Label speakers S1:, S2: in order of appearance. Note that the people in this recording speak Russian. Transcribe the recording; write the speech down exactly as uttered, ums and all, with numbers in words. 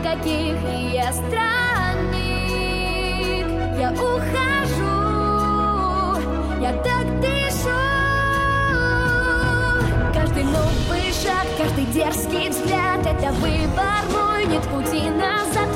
S1: никаких, и я странник. Я ухожу, я так дышу. Каждый новый шаг, каждый дерзкий взгляд — это выбор мой, нет пути назад.